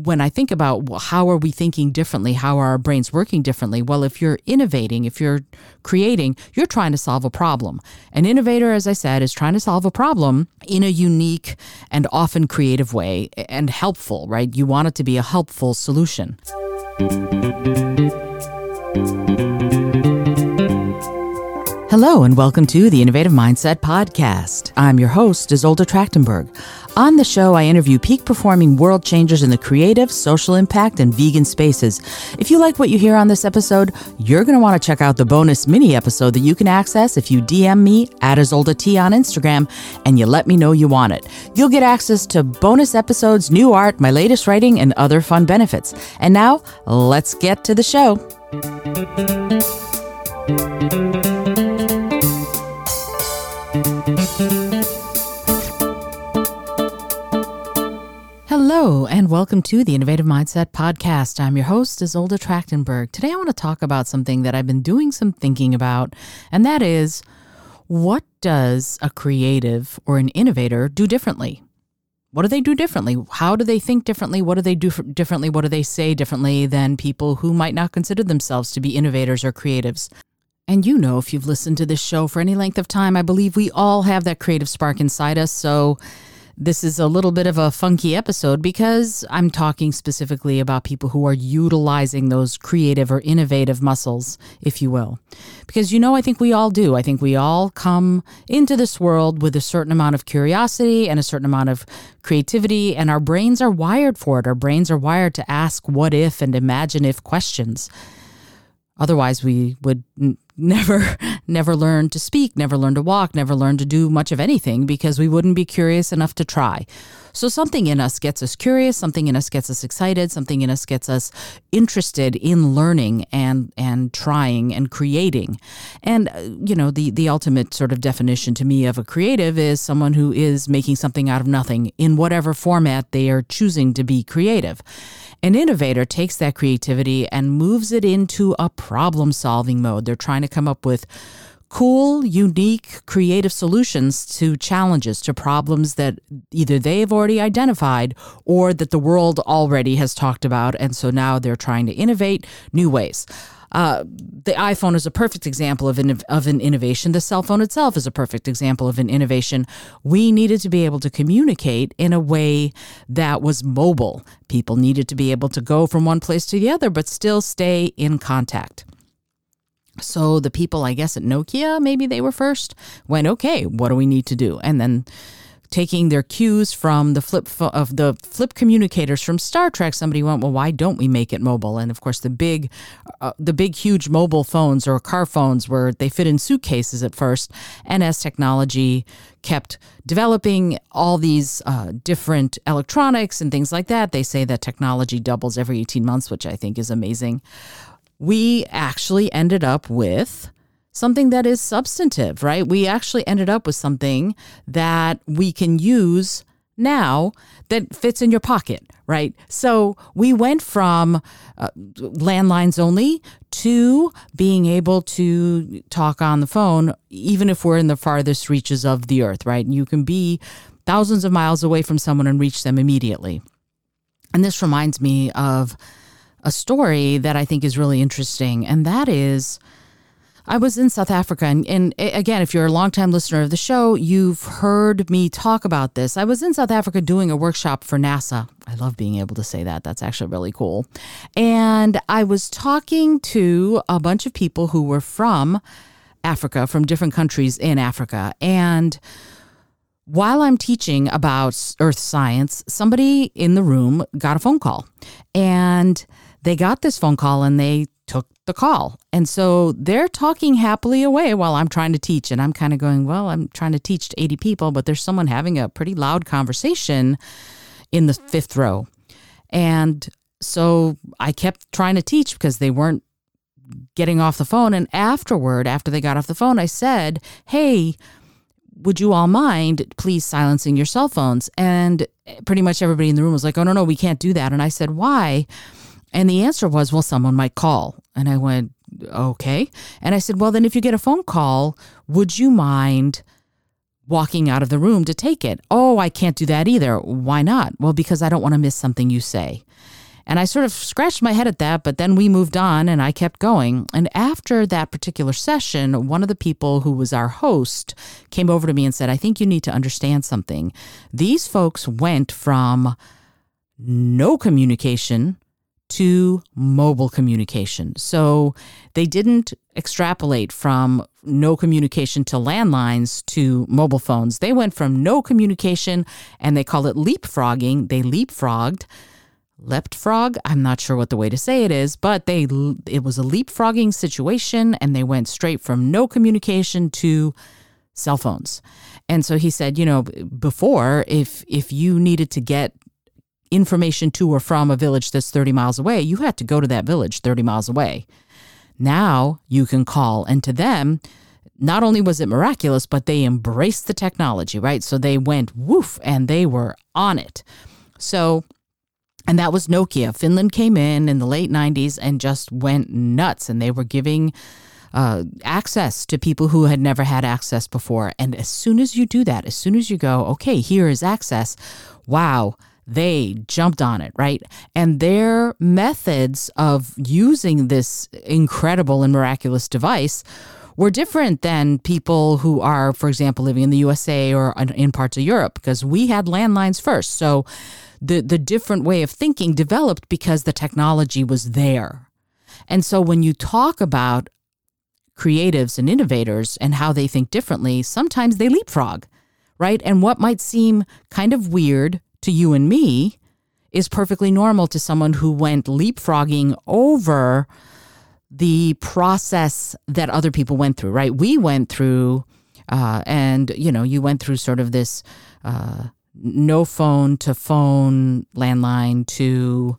when I think about how are we thinking differently, how are our brains working differently? Well, if you're innovating, if you're creating, you're trying to solve a problem. An innovator, as I said, is trying to solve a problem in a unique and often creative way and helpful, right? You want it to be a helpful solution. Hello and welcome to the Innovative Mindset Podcast. I'm your host, Isolde Trachtenberg. On the show, I interview peak-performing world changers in the creative, social impact, and vegan spaces. If you like what you hear on this episode, you're going to want to check out the bonus mini episode that you can access if you DM me at Isolde T on Instagram and you let me know you want it. You'll get access to bonus episodes, new art, my latest writing, and other fun benefits. And now, let's get to the show. Hello, and welcome to the Innovative Mindset Podcast. I'm your host, Isolde Trachtenberg. Today I want to talk about something that I've been doing some thinking about, and that is, what does a creative or an innovator do differently? What do they do differently? How do they think differently? What do they do differently? What do they say differently than people who might not consider themselves to be innovators or creatives? And you know, if you've listened to this show for any length of time, I believe we all have that creative spark inside us, so this is a little bit of a funky episode because I'm talking specifically about people who are utilizing those creative or innovative muscles, if you will. Because, you know, I think we all do. I think we all come into this world with a certain amount of curiosity and a certain amount of creativity, and our brains are wired for it. Our brains are wired to ask what if and imagine if questions. Otherwise, we would never learn to speak, never learn to walk, never learn to do much of anything because we wouldn't be curious enough to try. So something in us gets us curious, something in us gets us excited, something in us gets us interested in learning and trying and creating. And, you know, the ultimate sort of definition to me of a creative is someone who is making something out of nothing in whatever format they are choosing to be creative. An innovator takes that creativity and moves it into a problem-solving mode. They're trying to come up with cool, unique, creative solutions to challenges, to problems that either they've already identified or that the world already has talked about. And so now they're trying to innovate new ways. The iPhone is a perfect example of an innovation. The cell phone itself is a perfect example of an innovation. We needed to be able to communicate in a way that was mobile. People needed to be able to go from one place to the other, but still stay in contact. So the people, I guess, at Nokia, maybe they were first, went, okay, what do we need to do? And then taking their cues from the flip communicators from Star Trek, somebody went, well, why don't we make it mobile? And of course, the big, huge mobile phones or car phones they fit in suitcases at first. And as technology kept developing all these different electronics and things like that, they say that technology doubles every 18 months, which I think is amazing. We actually ended up with something that is substantive, right? We actually ended up with something that we can use now that fits in your pocket, right? So we went from landlines only to being able to talk on the phone, even if we're in the farthest reaches of the earth, right? You can be thousands of miles away from someone and reach them immediately. And this reminds me of a story that I think is really interesting, and that is, I was in South Africa, and again, if you're a longtime listener of the show, you've heard me talk about this. I was in South Africa doing a workshop for NASA. I love being able to say that. That's actually really cool. And I was talking to a bunch of people who were from Africa, from different countries in Africa. And while I'm teaching about earth science, somebody in the room got a phone call. And they got this phone call and they took the call. And so they're talking happily away while I'm trying to teach. And I'm kind of going, well, I'm trying to teach to 80 people, but there's someone having a pretty loud conversation in the fifth row. And so I kept trying to teach because they weren't getting off the phone. And after they got off the phone, I said, hey, would you all mind please silencing your cell phones? And pretty much everybody in the room was like, oh, no, we can't do that. And I said, why? And the answer was, well, someone might call. And I went, okay. And I said, well, then if you get a phone call, would you mind walking out of the room to take it? Oh, I can't do that either. Why not? Well, because I don't want to miss something you say. And I sort of scratched my head at that, but then we moved on and I kept going. And after that particular session, one of the people who was our host came over to me and said, I think you need to understand something. These folks went from no communication to mobile communication. So they didn't extrapolate from no communication to landlines to mobile phones. They went from no communication, and they call it leapfrogging. They leapfrogged. Leapfrog, I'm not sure what the way to say it is, but it was a leapfrogging situation, and they went straight from no communication to cell phones. And so he said, before, if you needed to get information to or from a village that's 30 miles away, you had to go to that village 30 miles away. Now you can call, and to them, not only was it miraculous, but they embraced the technology, right? So they went woof, and they were on it. And that was Nokia. Finland came in the late 90s and just went nuts, and they were giving access to people who had never had access before. And as soon as you do that, as soon as you go, okay, here is access, wow, they jumped on it, right? And their methods of using this incredible and miraculous device were different than people who are, for example, living in the USA or in parts of Europe, because we had landlines first. So the different way of thinking developed because the technology was there. And so when you talk about creatives and innovators and how they think differently, sometimes they leapfrog, right? And what might seem kind of weird to you and me is perfectly normal to someone who went leapfrogging over the process that other people went through, right? We went through, you went through sort of this no phone to phone landline to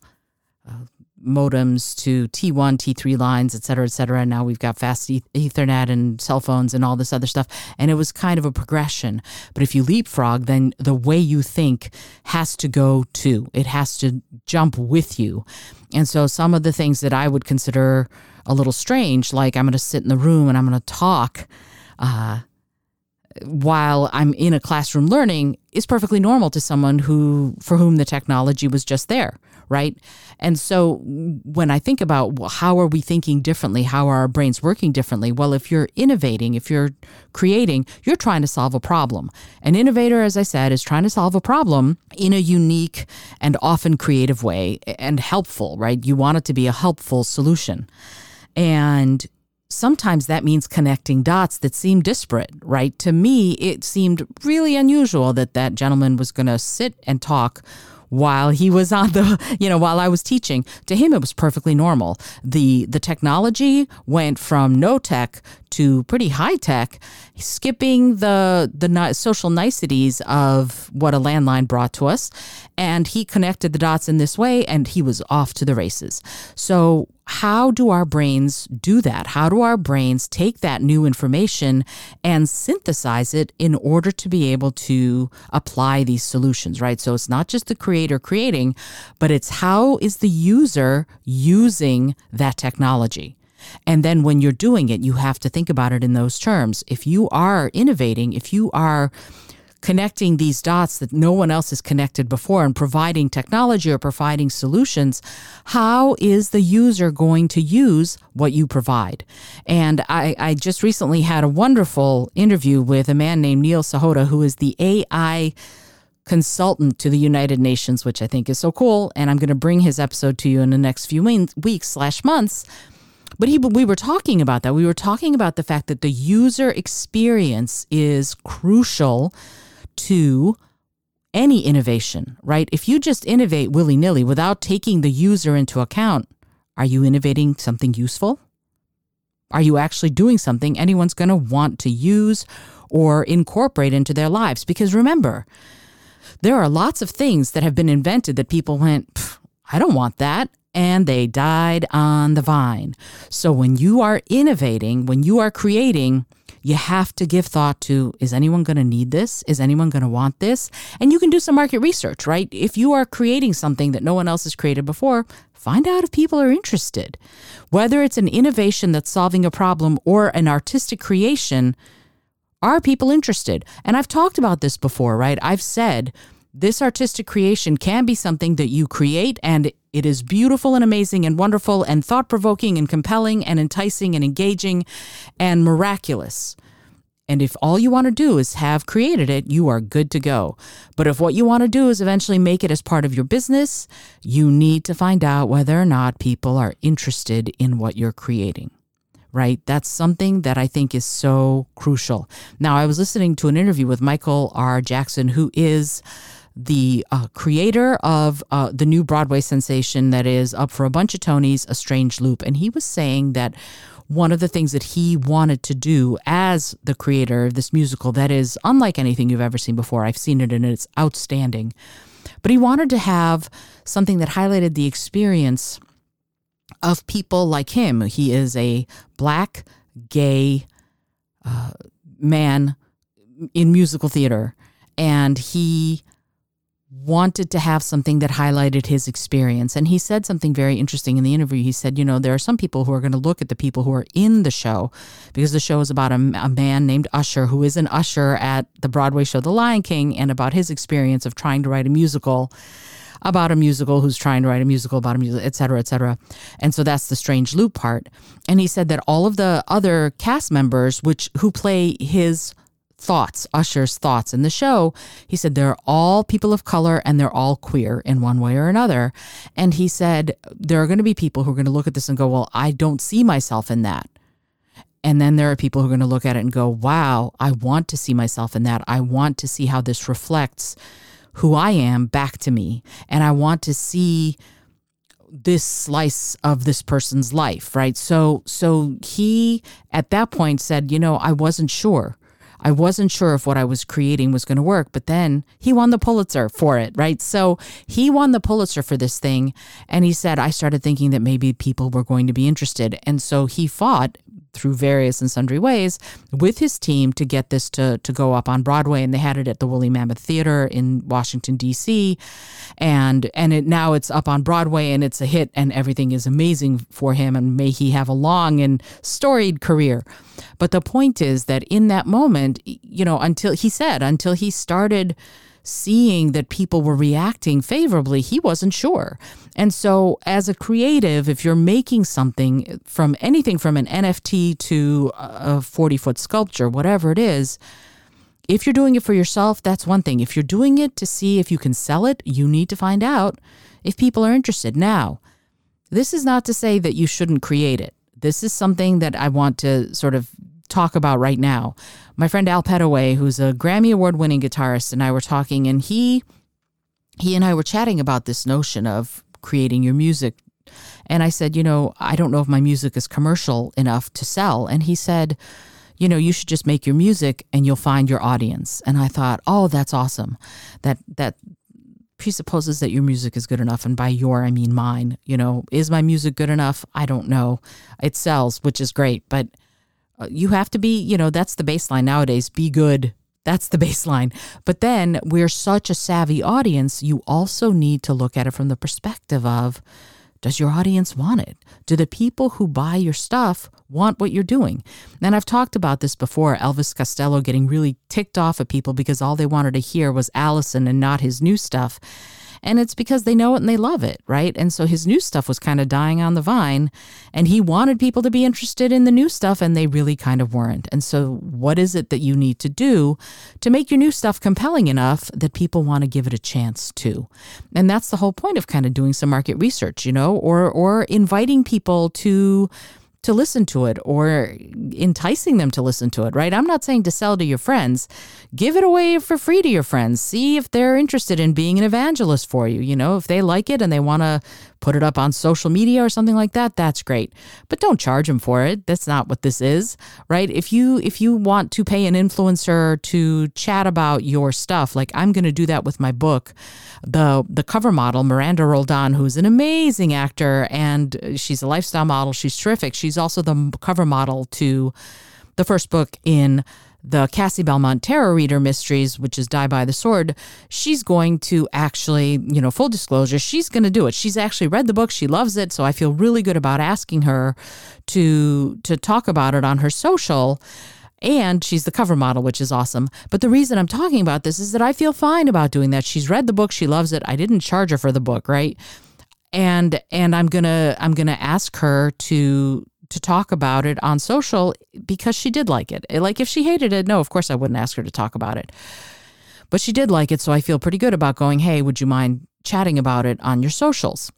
modems to T1, T3 lines, et cetera, et cetera. And now we've got fast Ethernet and cell phones and all this other stuff. And it was kind of a progression. But if you leapfrog, then the way you think has to go too. It has to jump with you. And so some of the things that I would consider a little strange, like I'm going to sit in the room and I'm going to talk while I'm in a classroom learning, is perfectly normal to someone for whom the technology was just there, right? And so when I think about how are we thinking differently, how are our brains working differently? Well, if you're innovating, if you're creating, you're trying to solve a problem. An innovator, as I said, is trying to solve a problem in a unique and often creative way and helpful, right? You want it to be a helpful solution. And sometimes that means connecting dots that seem disparate, right? To me, it seemed really unusual that gentleman was going to sit and talk while he was on while I was teaching. To him, it was perfectly normal. The technology went from no tech to pretty high tech, skipping the social niceties of what a landline brought to us. And he connected the dots in this way, and he was off to the races. So how do our brains do that? How do our brains take that new information and synthesize it in order to be able to apply these solutions, right? So it's not just the creator creating, but it's how is the user using that technology? And then when you're doing it, you have to think about it in those terms. If you are innovating, if you are connecting these dots that no one else has connected before and providing technology or providing solutions, how is the user going to use what you provide? And I just recently had a wonderful interview with a man named Neil Sahota, who is the AI consultant to the United Nations, which I think is so cool. And I'm going to bring his episode to you in the next few weeks/months. But we were talking about that. We were talking about the fact that the user experience is crucial to any innovation, right? If you just innovate willy-nilly without taking the user into account, are you innovating something useful? Are you actually doing something anyone's going to want to use or incorporate into their lives? Because remember, there are lots of things that have been invented that people went, I don't want that. And they died on the vine. So when you are innovating, when you are creating, you have to give thought to, is anyone going to need this? Is anyone going to want this? And you can do some market research, right? If you are creating something that no one else has created before, find out if people are interested. Whether it's an innovation that's solving a problem or an artistic creation, are people interested? And I've talked about this before, right? I've said This artistic creation can be something that you create, and it is beautiful and amazing and wonderful and thought-provoking and compelling and enticing and engaging and miraculous. And if all you want to do is have created it, you are good to go. But if what you want to do is eventually make it as part of your business, you need to find out whether or not people are interested in what you're creating. Right? That's something that I think is so crucial. Now, I was listening to an interview with Michael R. Jackson, who is the creator of the new Broadway sensation that is up for a bunch of Tonys, A Strange Loop. And he was saying that one of the things that he wanted to do as the creator of this musical that is unlike anything you've ever seen before. I've seen it and it's outstanding. But he wanted to have something that highlighted the experience of people like him. He is a Black, gay man in musical theater, and he wanted to have something that highlighted his experience. And he said something very interesting in the interview. He said, there are some people who are going to look at the people who are in the show, because the show is about a man named Usher, who is an usher at the Broadway show The Lion King, and about his experience of trying to write a musical about a musical who's trying to write a musical about a musical, et cetera, et cetera. And so that's the strange loop part. And he said that all of the other cast members who play his thoughts, Usher's thoughts in the show, he said they're all people of color and they're all queer in one way or another. And he said there are going to be people who are going to look at this and go, well, I don't see myself in that. And then there are people who are going to look at it and go, wow, I want to see myself in that. I want to see how this reflects who I am back to me. And I want to see this slice of this person's life, right? So he, at that point, said, I wasn't sure. I wasn't sure if what I was creating was going to work, but then he won the Pulitzer for it, right? So he won the Pulitzer for this thing, and he said, I started thinking that maybe people were going to be interested. And so he fought through various and sundry ways with his team to get this to go up on Broadway, and they had it at the Woolly Mammoth Theater in Washington, D.C., and now it's up on Broadway, and it's a hit, and everything is amazing for him, and may he have a long and storied career. But the point is that in that moment, until he started seeing that people were reacting favorably, he wasn't sure. And so as a creative, if you're making something from anything from an NFT to a 40-foot sculpture, whatever it is, if you're doing it for yourself, that's one thing. If you're doing it to see if you can sell it, you need to find out if people are interested. Now, this is not to say that you shouldn't create it. This is something that I want to sort of talk about right now. My friend Al Petaway, who's a Grammy Award-winning guitarist, and I were talking, and he and I were chatting about this notion of creating your music. And I said, I don't know if my music is commercial enough to sell. And he said, you should just make your music and you'll find your audience. And I thought, oh, that's awesome. That presupposes that your music is good enough. And by your, I mean mine. Is my music good enough? I don't know. It sells, which is great. But you have to be, that's the baseline nowadays. Be good. That's the baseline. But then we're such a savvy audience, you also need to look at it from the perspective of, does your audience want it? Do the people who buy your stuff want what you're doing? And I've talked about this before, Elvis Costello getting really ticked off at people because all they wanted to hear was Allison and not his new stuff. And it's because they know it and they love it, right? And so his new stuff was kind of dying on the vine, and he wanted people to be interested in the new stuff, and they really kind of weren't. And so what is it that you need to do to make your new stuff compelling enough that people want to give it a chance to? And that's the whole point of kind of doing some market research, or inviting people to listen to it or enticing them to listen to it, right? I'm not saying to sell to your friends. Give it away for free to your friends. See if they're interested in being an evangelist for you. If they like it and they want to put it up on social media or something like that, that's great. But don't charge them for it. That's not what this is, right? If you want to pay an influencer to chat about your stuff, like I'm going to do that with my book, the cover model, Miranda Roldan, who's an amazing actor, and she's a lifestyle model. She's terrific. She's also the cover model to the first book in the Cassie Belmont Tarot Reader Mysteries, which is Die by the Sword. She's going to actually, full disclosure, she's going to do it. She's actually read the book. She loves it. So I feel really good about asking her to talk about it on her social. And she's the cover model, which is awesome. But the reason I'm talking about this is that I feel fine about doing that. She's read the book. She loves it. I didn't charge her for the book, right? And I'm gonna ask her to talk about it on social because she did like it. Like if she hated it, no, of course I wouldn't ask her to talk about it. But she did like it, so I feel pretty good about going, hey, would you mind chatting about it on your socials?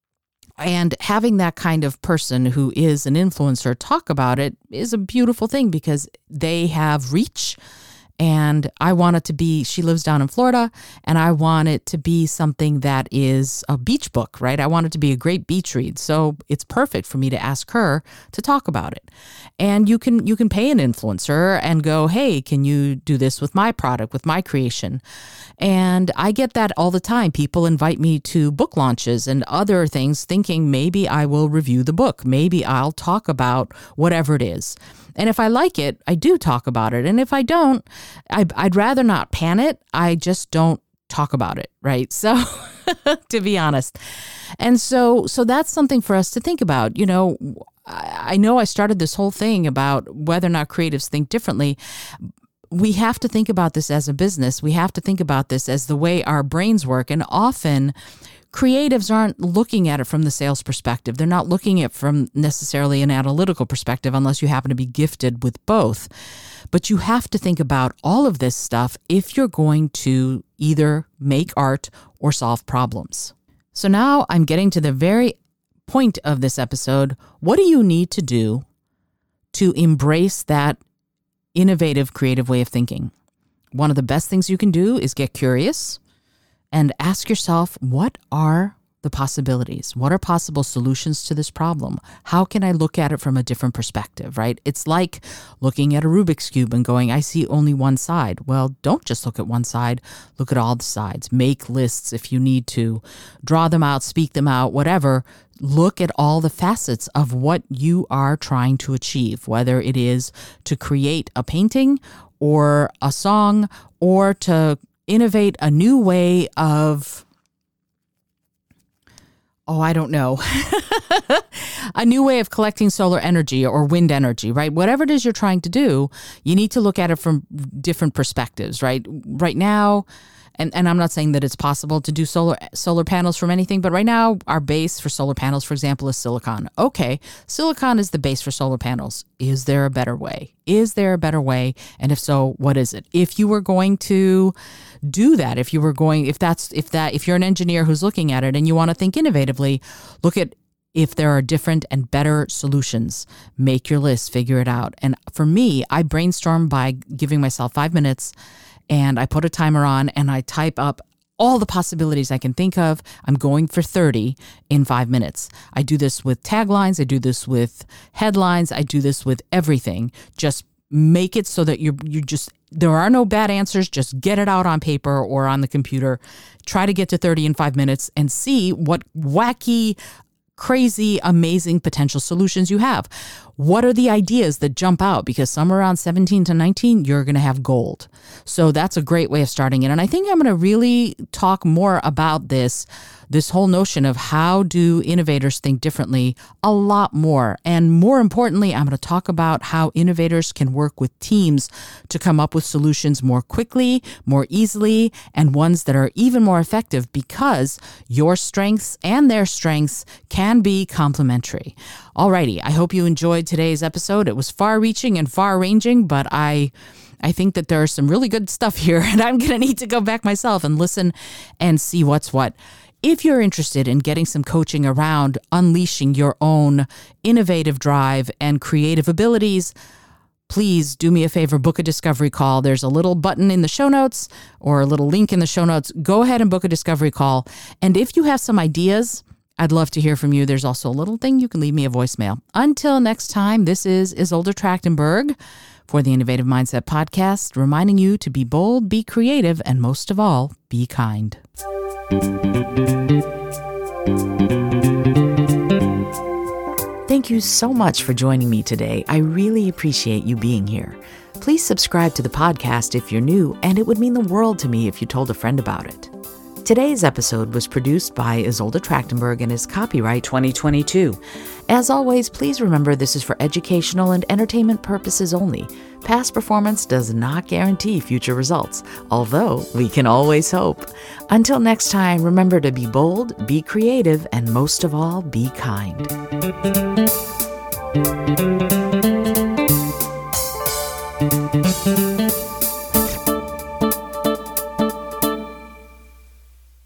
And having that kind of person who is an influencer talk about it is a beautiful thing because they have reach. And I want it to be, she lives down in Florida, and I want it to be something that is a beach book, right? I want it to be a great beach read. So it's perfect for me to ask her to talk about it. And you can pay an influencer and go, hey, can you do this with my product, with my creation? And I get that all the time. People invite me to book launches and other things thinking maybe I will review the book. Maybe I'll talk about whatever it is. And if I like it, I do talk about it. And if I don't, I'd rather not pan it. I just don't talk about it, right? So to be honest. And so that's something for us to think about. You know I started this whole thing about whether or not creatives think differently. We have to think about this as a business. We have to think about this as the way our brains work. And often creatives aren't looking at it from the sales perspective. They're not looking at it from necessarily an analytical perspective unless you happen to be gifted with both. But you have to think about all of this stuff if you're going to either make art or solve problems. So now I'm getting to the very point of this episode. What do you need to do to embrace that innovative, creative way of thinking? One of the best things you can do is get curious and ask yourself, what are the possibilities? What are possible solutions to this problem? How can I look at it from a different perspective, right? It's like looking at a Rubik's Cube and going, I see only one side. Well, don't just look at one side. Look at all the sides. Make lists if you need to. Draw them out, speak them out, whatever. Look at all the facets of what you are trying to achieve, whether it is to create a painting or a song or to innovate a new way of, I don't know, a new way of collecting solar energy or wind energy, right? Whatever it is you're trying to do, you need to look at it from different perspectives, right? Right now, and I'm not saying that it's possible to do solar panels from anything, but right now our base for solar panels, for example, is silicon. Okay, silicon is the base for solar panels. Is there a better way? Is there a better way? And if so, what is it? If you were going to do that, if you're an engineer who's looking at it and you want to think innovatively, look at if there are different and better solutions. Make your list, figure it out. And for me, I brainstorm by giving myself 5 minutes, and I put a timer on and I type up all the possibilities I can think of. I'm going for 30 in 5 minutes. I do this with taglines. I do this with headlines. I do this with everything. Just make it so that there are no bad answers. Just get it out on paper or on the computer. Try to get to 30 in 5 minutes and see what wacky, crazy, amazing potential solutions you have. What are the ideas that jump out? Because somewhere around 17 to 19, you're going to have gold. So that's a great way of starting it. And I think I'm going to really talk more about this whole notion of how do innovators think differently a lot more. And more importantly, I'm going to talk about how innovators can work with teams to come up with solutions more quickly, more easily, and ones that are even more effective because your strengths and their strengths can be complementary. Alrighty, I hope you enjoyed today's episode. It was far-reaching and far-ranging, but I think that there's some really good stuff here, and I'm going to need to go back myself and listen and see what's what. If you're interested in getting some coaching around unleashing your own innovative drive and creative abilities, please do me a favor, book a discovery call. There's a little button in the show notes or a little link in the show notes. Go ahead and book a discovery call. And if you have some ideas, I'd love to hear from you. There's also a little thing you can leave me a voicemail. Until next time, this is Isolde Trachtenberg for the Innovative Mindset Podcast, reminding you to be bold, be creative, and most of all, be kind. Thank you so much for joining me today. I really appreciate you being here. Please subscribe to the podcast if you're new, and it would mean the world to me if you told a friend about it. Today's episode was produced by Isolde Trachtenberg and is copyright 2022. As always, please remember this is for educational and entertainment purposes only. Past performance does not guarantee future results, although we can always hope. Until next time, remember to be bold, be creative, and most of all, be kind.